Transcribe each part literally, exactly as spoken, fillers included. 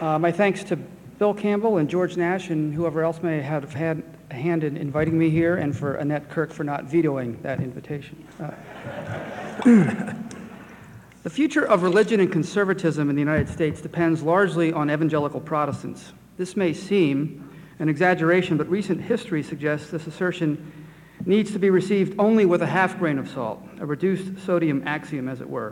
Uh, my thanks to Bill Campbell and George Nash and whoever else may have had a hand in inviting me here, and for Annette Kirk for not vetoing that invitation. Uh, the future of religion and conservatism in the United States depends largely on evangelical Protestants. This may seem an exaggeration, but recent history suggests this assertion needs to be received only with a half grain of salt, a reduced sodium axiom, as it were.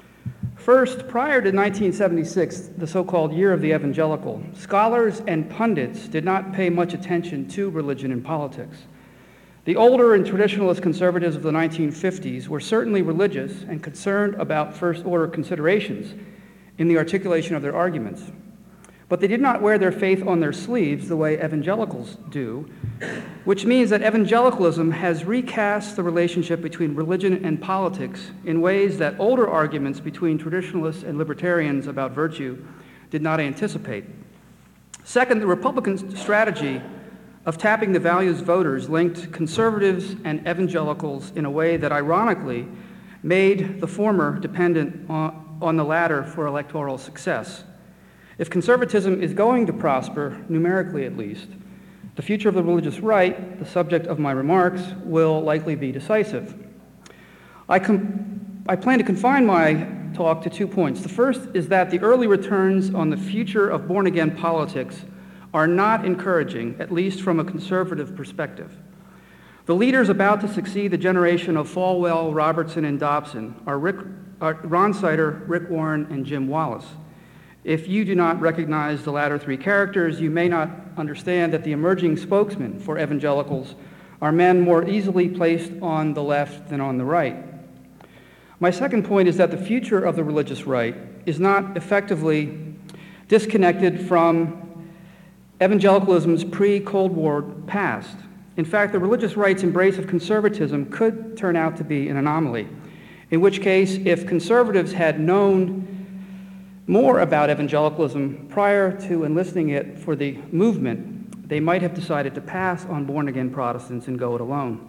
First, prior to nineteen seventy-six, the so-called Year of the Evangelical, scholars and pundits did not pay much attention to religion and politics. The older and traditionalist conservatives of the nineteen fifties were certainly religious and concerned about first-order considerations in the articulation of their arguments. But they did not wear their faith on their sleeves the way evangelicals do, which means that evangelicalism has recast the relationship between religion and politics in ways that older arguments between traditionalists and libertarians about virtue did not anticipate. Second, the Republican strategy of tapping the values voters linked conservatives and evangelicals in a way that ironically made the former dependent on, on the latter for electoral success. If conservatism is going to prosper, numerically at least, the future of the religious right, the subject of my remarks, will likely be decisive. I, com- I plan to confine my talk to two points. The first is that the early returns on the future of born-again politics are not encouraging, at least from a conservative perspective. The leaders about to succeed the generation of Falwell, Robertson, and Dobson are, Rick, are Ron Sider, Rick Warren, and Jim Wallace. If you do not recognize the latter three characters, you may not understand that the emerging spokesmen for evangelicals are men more easily placed on the left than on the right. My second point is that the future of the religious right is not effectively disconnected from evangelicalism's pre-Cold War past. In fact, the religious right's embrace of conservatism could turn out to be an anomaly, in which case, if conservatives had known more about evangelicalism prior to enlisting it for the movement, they might have decided to pass on born-again Protestants and go it alone.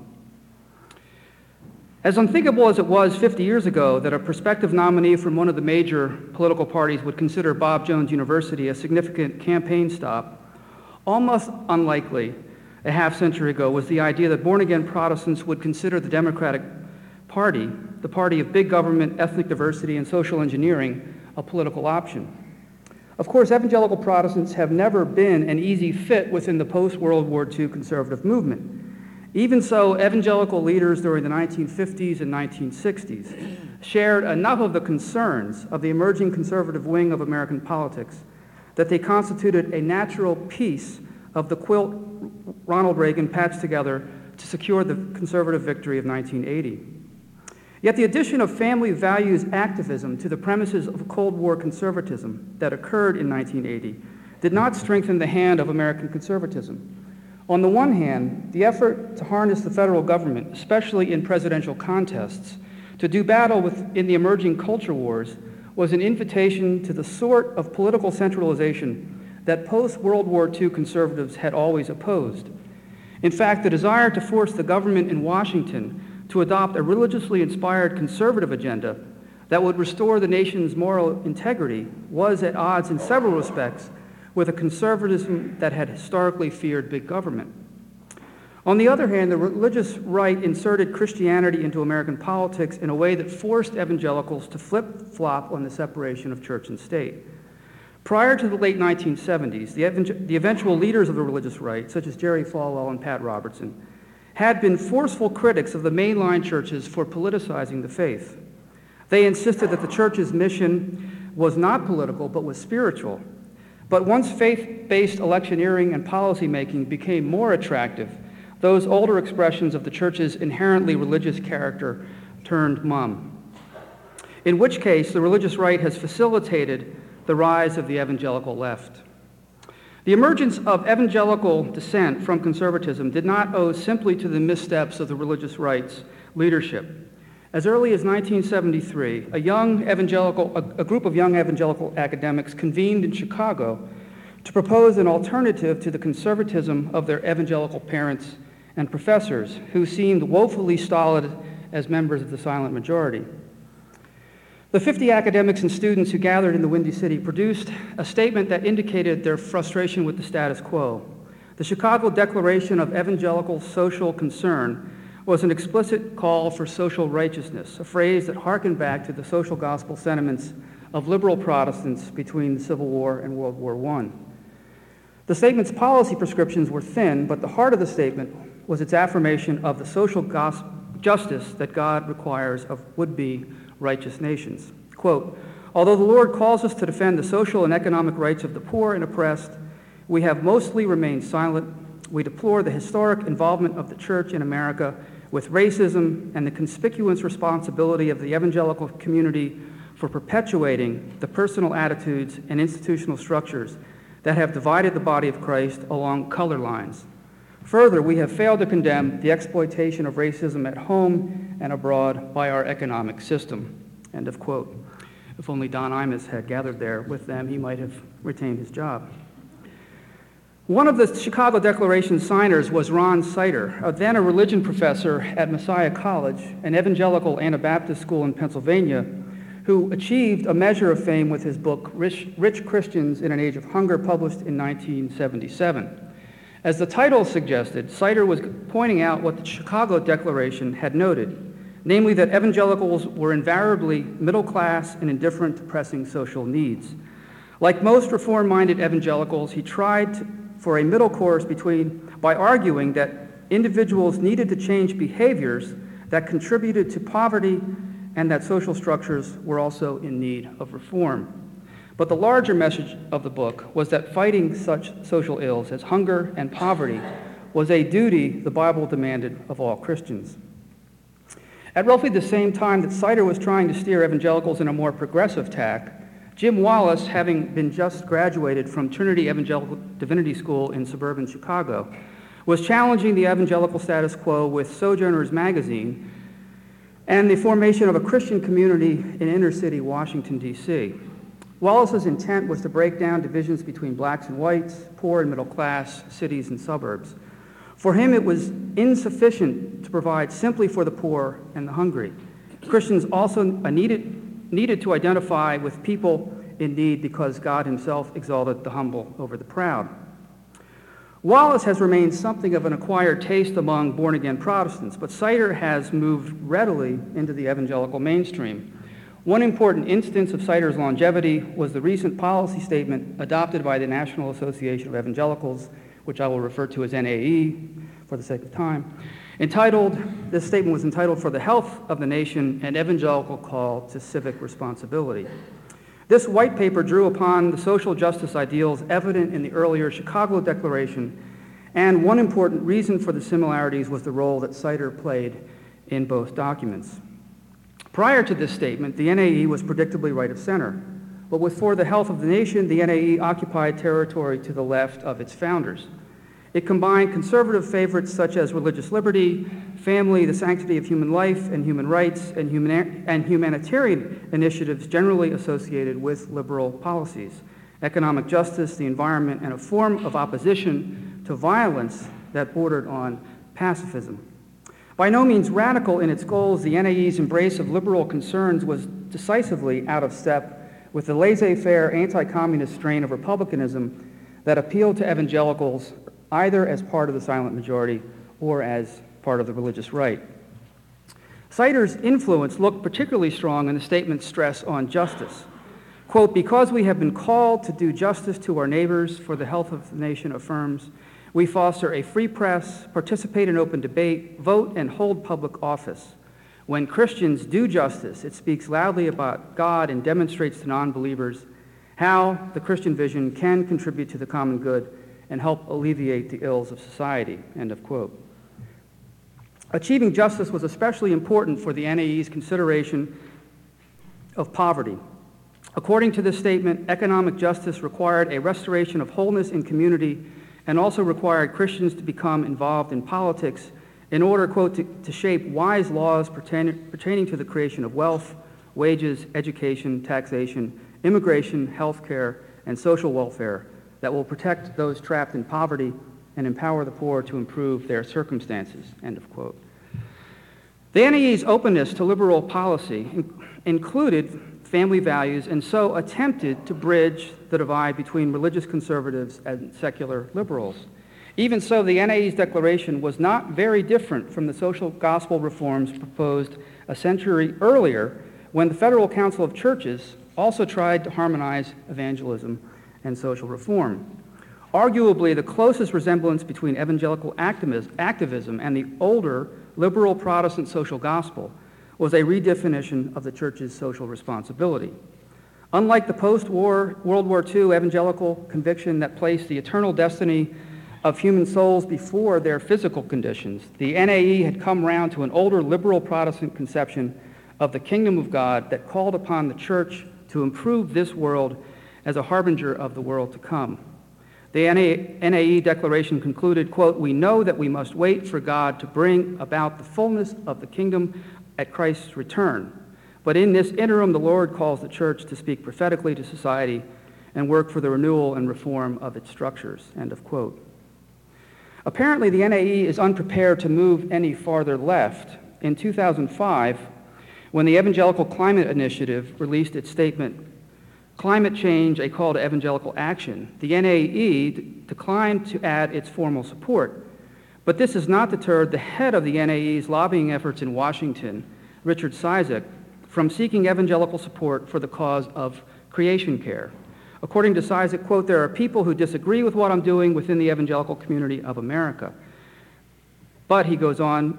As unthinkable as it was fifty years ago that a prospective nominee from one of the major political parties would consider Bob Jones University a significant campaign stop, almost unlikely a half century ago was the idea that born-again Protestants would consider the Democratic Party, the party of big government, ethnic diversity, and social engineering, a political option. Of course, evangelical Protestants have never been an easy fit within the post-World War Two conservative movement. Even so, evangelical leaders during the nineteen fifties and nineteen sixties shared enough of the concerns of the emerging conservative wing of American politics that they constituted a natural piece of the quilt Ronald Reagan patched together to secure the conservative victory of nineteen eighty. Yet the addition of family values activism to the premises of Cold War conservatism that occurred in nineteen eighty did not strengthen the hand of American conservatism. On the one hand, the effort to harness the federal government, especially in presidential contests, to do battle within the emerging culture wars was an invitation to the sort of political centralization that post-World War Two conservatives had always opposed. In fact, the desire to force the government in Washington to adopt a religiously inspired conservative agenda that would restore the nation's moral integrity was at odds in several respects with a conservatism that had historically feared big government. On the other hand, the religious right inserted Christianity into American politics in a way that forced evangelicals to flip-flop on the separation of church and state. Prior to the late nineteen seventies, the, evangel- the eventual leaders of the religious right, such as Jerry Falwell and Pat Robertson, had been forceful critics of the mainline churches for politicizing the faith. They insisted that the church's mission was not political, but was spiritual. But once faith-based electioneering and policymaking became more attractive, those older expressions of the church's inherently religious character turned mum. In which case, the religious right has facilitated the rise of the evangelical left. The emergence of evangelical dissent from conservatism did not owe simply to the missteps of the religious right's leadership. As early as nineteen seventy-three, a young evangelical, a, a group of young evangelical academics convened in Chicago to propose an alternative to the conservatism of their evangelical parents and professors, who seemed woefully stolid as members of the silent majority. The fifty academics and students who gathered in the Windy City produced a statement that indicated their frustration with the status quo. The Chicago Declaration of Evangelical Social Concern was an explicit call for social righteousness, a phrase that harkened back to the social gospel sentiments of liberal Protestants between the Civil War and World War One. The statement's policy prescriptions were thin, but the heart of the statement was its affirmation of the social gospel justice that God requires of would-be righteous nations. Quote, although the Lord calls us to defend the social and economic rights of the poor and oppressed, we have mostly remained silent. We deplore the historic involvement of the church in America with racism and the conspicuous responsibility of the evangelical community for perpetuating the personal attitudes and institutional structures that have divided the body of Christ along color lines. Further, we have failed to condemn the exploitation of racism at home and abroad by our economic system. End of quote. If only Don Imus had gathered there with them, he might have retained his job. One of the Chicago Declaration signers was Ron Sider, a then a religion professor at Messiah College, an evangelical Anabaptist school in Pennsylvania, who achieved a measure of fame with his book, Rich, Rich Christians in an Age of Hunger, published in nineteen seventy-seven. As the title suggested, Sider was pointing out what the Chicago Declaration had noted, namely that evangelicals were invariably middle class and indifferent to pressing social needs. Like most reform-minded evangelicals, he tried to, for a middle course between by arguing that individuals needed to change behaviors that contributed to poverty and that social structures were also in need of reform. But the larger message of the book was that fighting such social ills as hunger and poverty was a duty the Bible demanded of all Christians. At roughly the same time that Sider was trying to steer evangelicals in a more progressive tack, Jim Wallace, having been just graduated from Trinity Evangelical Divinity School in suburban Chicago, was challenging the evangelical status quo with Sojourners magazine and the formation of a Christian community in inner-city Washington, D C Wallace's intent was to break down divisions between blacks and whites, poor and middle class, cities and suburbs. For him, it was insufficient to provide simply for the poor and the hungry. Christians also needed needed to identify with people in need because God himself exalted the humble over the proud. Wallace has remained something of an acquired taste among born-again Protestants, but Sider has moved readily into the evangelical mainstream. One important instance of Sider's longevity was the recent policy statement adopted by the National Association of Evangelicals, which I will refer to as N A E for the sake of time. Entitled, this statement was entitled "For the Health of the Nation, an Evangelical Call to Civic Responsibility." This white paper drew upon the social justice ideals evident in the earlier Chicago Declaration, and one important reason for the similarities was the role that Sider played in both documents. Prior to this statement, the N A E was predictably right of center, but with "For the Health of the Nation," the N A E occupied territory to the left of its founders. It combined conservative favorites such as religious liberty, family, the sanctity of human life and human rights, and, human, and humanitarian initiatives generally associated with liberal policies, economic justice, the environment, and a form of opposition to violence that bordered on pacifism. By no means radical in its goals, the N A E's embrace of liberal concerns was decisively out of step with the laissez-faire anti-communist strain of republicanism that appealed to evangelicals either as part of the silent majority or as part of the religious right. Sider's influence looked particularly strong in the statement's stress on justice. Quote, "Because we have been called to do justice to our neighbors for the health of the nation affirms, we foster a free press, participate in open debate, vote, and hold public office. When Christians do justice, it speaks loudly about God and demonstrates to non-believers how the Christian vision can contribute to the common good and help alleviate the ills of society," end of quote. Achieving justice was especially important for the N A E's consideration of poverty. According to this statement, economic justice required a restoration of wholeness in community and also required Christians to become involved in politics in order, quote, to, to shape wise laws pertaining, pertaining to the creation of wealth, wages, education, taxation, immigration, health care, and social welfare that will protect those trapped in poverty and empower the poor to improve their circumstances, end of quote. The N A E's openness to liberal policy in- included family values, and so attempted to bridge the divide between religious conservatives and secular liberals. Even so, the N A E's declaration was not very different from the social gospel reforms proposed a century earlier, when the Federal Council of Churches also tried to harmonize evangelism and social reform. Arguably, the closest resemblance between evangelical activism and the older liberal Protestant social gospel was a redefinition of the church's social responsibility. Unlike the post-war World War Two evangelical conviction that placed the eternal destiny of human souls before their physical conditions, the N A E had come round to an older liberal Protestant conception of the kingdom of God that called upon the church to improve this world as a harbinger of the world to come. The N A E declaration concluded, quote, "We know that we must wait for God to bring about the fullness of the kingdom at Christ's return. But in this interim, the Lord calls the church to speak prophetically to society and work for the renewal and reform of its structures," end of quote. Apparently, the N A E is unprepared to move any farther left. In two thousand five, when the Evangelical Climate Initiative released its statement, "Climate Change, a Call to Evangelical Action," the N A E d- declined to add its formal support. But this has not deterred the head of the N A E's lobbying efforts in Washington, Richard Cizik, from seeking evangelical support for the cause of creation care. According to Cizik, quote, "There are people who disagree with what I'm doing within the evangelical community of America." But he goes on,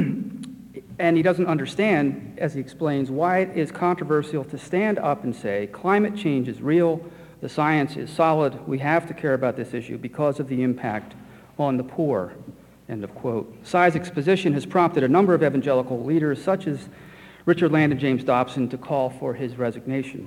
and he doesn't understand, as he explains, why it is controversial to stand up and say, climate change is real, the science is solid, we have to care about this issue because of the impact on the poor, end of quote. Cizik's position has prompted a number of evangelical leaders, such as Richard Land and James Dobson, to call for his resignation.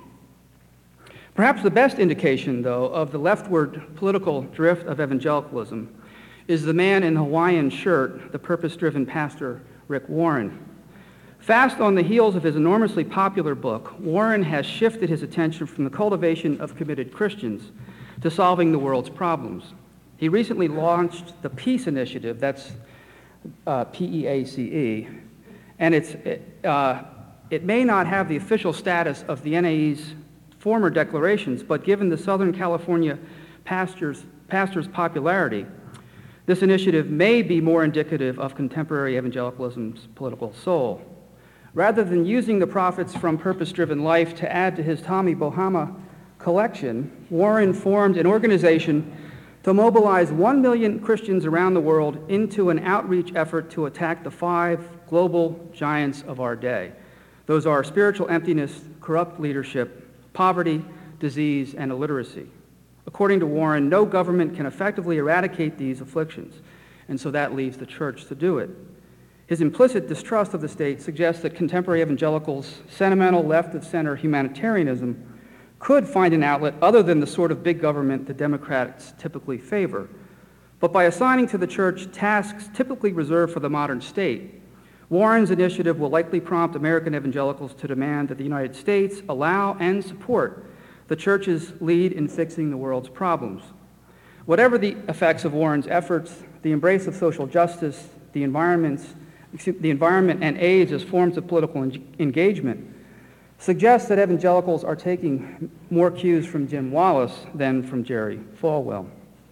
Perhaps the best indication, though, of the leftward political drift of evangelicalism is the man in the Hawaiian shirt, the purpose-driven pastor Rick Warren. Fast on the heels of his enormously popular book, Warren has shifted his attention from the cultivation of committed Christians to solving the world's problems. He recently launched the Peace Initiative, that's uh, P E A C E, and it's, uh, it may not have the official status of the N A E's former declarations, but given the Southern California pastors, pastor's popularity, this initiative may be more indicative of contemporary evangelicalism's political soul. Rather than using the profits from Purpose-Driven Life to add to his Tommy Bahama collection, Warren formed an organization to mobilize one million Christians around the world into an outreach effort to attack the five global giants of our day. Those are spiritual emptiness, corrupt leadership, poverty, disease, and illiteracy. According to Warren, no government can effectively eradicate these afflictions, and so that leaves the church to do it. His implicit distrust of the state suggests that contemporary evangelicals' sentimental left-of-center humanitarianism could find an outlet other than the sort of big government the Democrats typically favor. But by assigning to the church tasks typically reserved for the modern state, Warren's initiative will likely prompt American evangelicals to demand that the United States allow and support the church's lead in fixing the world's problems. Whatever the effects of Warren's efforts, the embrace of social justice, the environment's, the environment and AIDS as forms of political en- engagement suggests that evangelicals are taking more cues from Jim Wallace than from Jerry Falwell.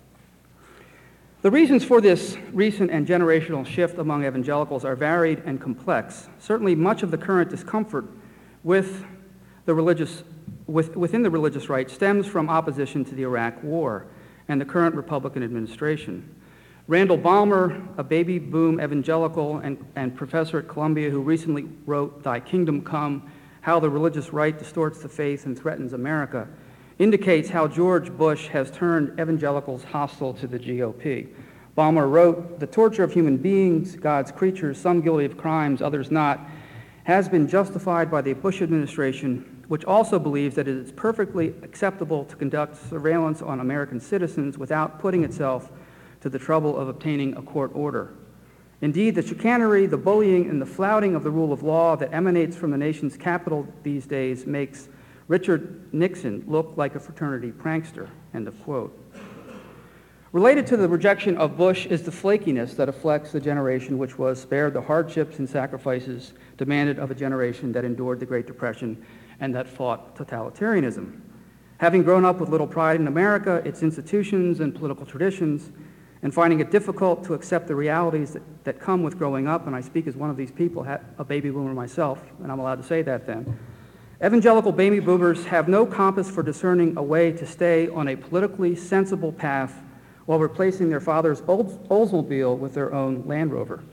The reasons for this recent and generational shift among evangelicals are varied and complex. Certainly much of the current discomfort with the religious, with, within the religious right stems from opposition to the Iraq War and the current Republican administration. Randall Balmer, a baby boom evangelical and, and professor at Columbia who recently wrote Thy Kingdom Come, How the Religious Right Distorts the Faith and Threatens America, indicates how George Bush has turned evangelicals hostile to the G O P. Balmer wrote, "The torture of human beings, God's creatures, some guilty of crimes, others not, has been justified by the Bush administration, which also believes that it is perfectly acceptable to conduct surveillance on American citizens without putting itself to the trouble of obtaining a court order. Indeed, the chicanery, the bullying, and the flouting of the rule of law that emanates from the nation's capital these days makes Richard Nixon look like a fraternity prankster," end of quote. Related to the rejection of Bush is the flakiness that afflicts the generation which was spared the hardships and sacrifices demanded of a generation that endured the Great Depression and that fought totalitarianism. Having grown up with little pride in America, its institutions and political traditions, and finding it difficult to accept the realities that, that come with growing up, and I speak as one of these people, a baby boomer myself, and I'm allowed to say that then, evangelical baby boomers have no compass for discerning a way to stay on a politically sensible path while replacing their father's Oldsmobile with their own Land Rover.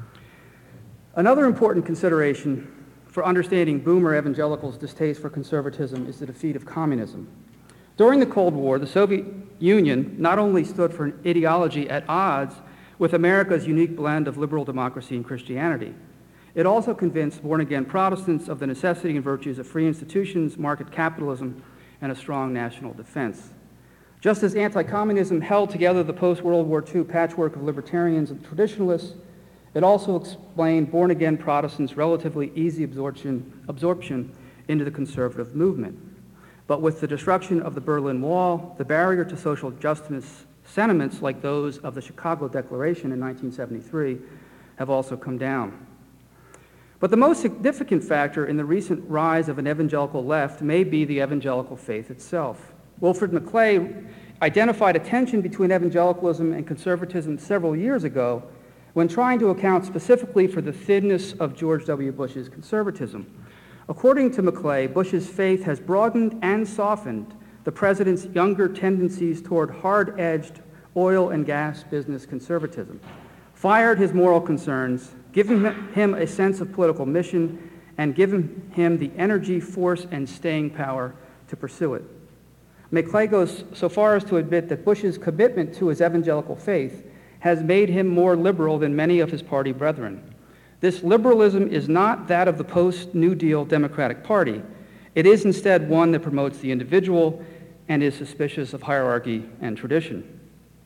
Another important consideration for understanding boomer evangelicals' distaste for conservatism is the defeat of communism. During the Cold War, the Soviet Union not only stood for an ideology at odds with America's unique blend of liberal democracy and Christianity, it also convinced born-again Protestants of the necessity and virtues of free institutions, market capitalism, and a strong national defense. Just as anti-communism held together the post-World War Two patchwork of libertarians and traditionalists, it also explained born-again Protestants' relatively easy absorption, absorption into the conservative movement. But with the destruction of the Berlin Wall, the barrier to social justice sentiments like those of the Chicago Declaration in nineteen seventy-three have also come down. But the most significant factor in the recent rise of an evangelical left may be the evangelical faith itself. Wilfred McClay identified a tension between evangelicalism and conservatism several years ago when trying to account specifically for the thinness of George W. Bush's conservatism. According to McClay, Bush's faith has broadened and softened the president's younger tendencies toward hard-edged oil and gas business conservatism, fired his moral concerns, given him a sense of political mission, and given him the energy, force, and staying power to pursue it. McClay goes so far as to admit that Bush's commitment to his evangelical faith has made him more liberal than many of his party brethren. This liberalism is not that of the post-New Deal Democratic Party. It is instead one that promotes the individual and is suspicious of hierarchy and tradition.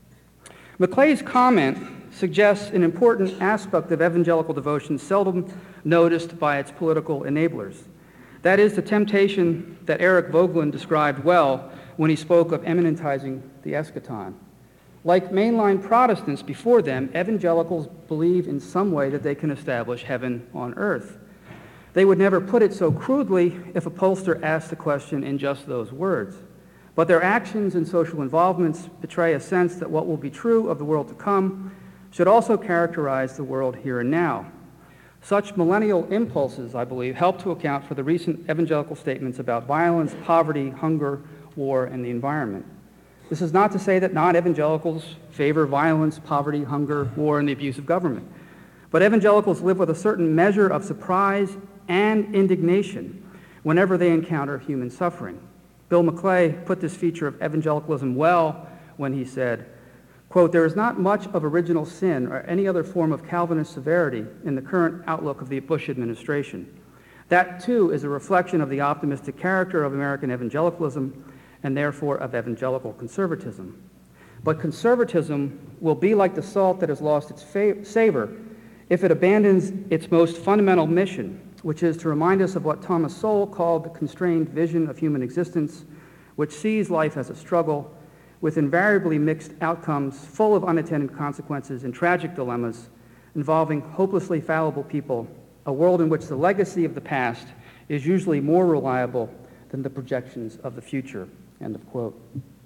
McClay's comment suggests an important aspect of evangelical devotion seldom noticed by its political enablers. That is the temptation that Eric Voegelin described well when he spoke of eminentizing the eschaton. Like mainline Protestants before them, evangelicals believe in some way that they can establish heaven on earth. They would never put it so crudely if a pollster asked the question in just those words. But their actions and social involvements betray a sense that what will be true of the world to come should also characterize the world here and now. Such millennial impulses, I believe, help to account for the recent evangelical statements about violence, poverty, hunger, war, and the environment. This is not to say that non-evangelicals favor violence, poverty, hunger, war, and the abuse of government. But evangelicals live with a certain measure of surprise and indignation whenever they encounter human suffering. Bill McClay put this feature of evangelicalism well when he said, quote, "There is not much of original sin or any other form of Calvinist severity in the current outlook of the Bush administration. That, too, is a reflection of the optimistic character of American evangelicalism and therefore of evangelical conservatism. But conservatism will be like the salt that has lost its fa- savor if it abandons its most fundamental mission, which is to remind us of what Thomas Sowell called the constrained vision of human existence, which sees life as a struggle with invariably mixed outcomes, full of unintended consequences and tragic dilemmas, involving hopelessly fallible people, a world in which the legacy of the past is usually more reliable than the projections of the future." End of quote.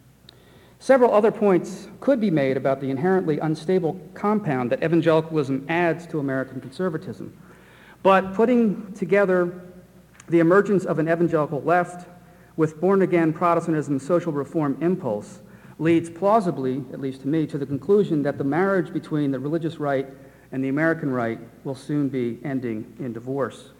Several other points could be made about the inherently unstable compound that evangelicalism adds to American conservatism. But putting together the emergence of an evangelical left with born-again Protestantism's social reform impulse leads plausibly, at least to me, to the conclusion that the marriage between the religious right and the American right will soon be ending in divorce.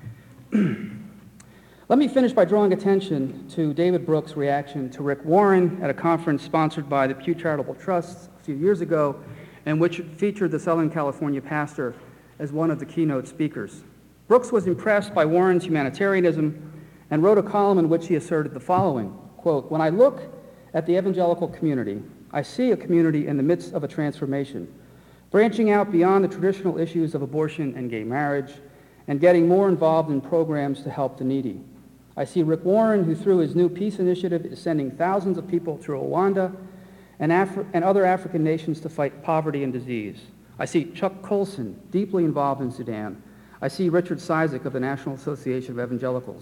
Let me finish by drawing attention to David Brooks' reaction to Rick Warren at a conference sponsored by the Pew Charitable Trust a few years ago, and which featured the Southern California pastor as one of the keynote speakers. Brooks was impressed by Warren's humanitarianism and wrote a column in which he asserted the following, quote, "When I look at the evangelical community, I see a community in the midst of a transformation, branching out beyond the traditional issues of abortion and gay marriage, and getting more involved in programs to help the needy. I see Rick Warren, who through his new peace initiative is sending thousands of people to Rwanda and, Afri- and other African nations to fight poverty and disease. I see Chuck Colson, deeply involved in Sudan. I see Richard Cizik of the National Association of Evangelicals,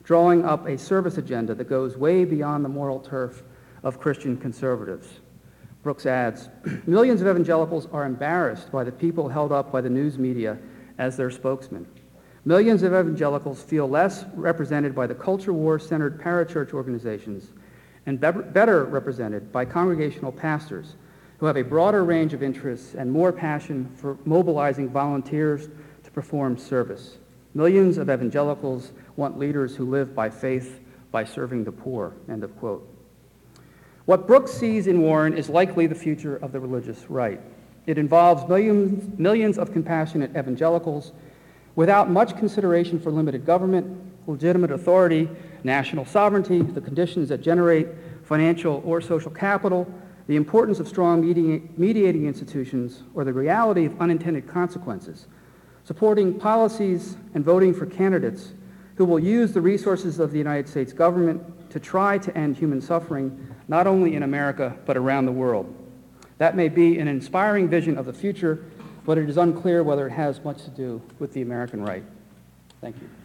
drawing up a service agenda that goes way beyond the moral turf of Christian conservatives. Brooks adds, millions of evangelicals are embarrassed by the people held up by the news media as their spokesmen. Millions of evangelicals feel less represented by the culture war-centered parachurch organizations and be- better represented by congregational pastors who have a broader range of interests and more passion for mobilizing volunteers to perform service. Millions of evangelicals want leaders who live by faith by serving the poor, end of quote. What Brooks sees in Warren is likely the future of the religious right. It involves millions, millions of compassionate evangelicals without much consideration for limited government, legitimate authority, national sovereignty, the conditions that generate financial or social capital, the importance of strong medi- mediating institutions, or the reality of unintended consequences, supporting policies and voting for candidates who will use the resources of the United States government to try to end human suffering, not only in America, but around the world. That may be an inspiring vision of the future, but it is unclear whether it has much to do with the American right. Thank you.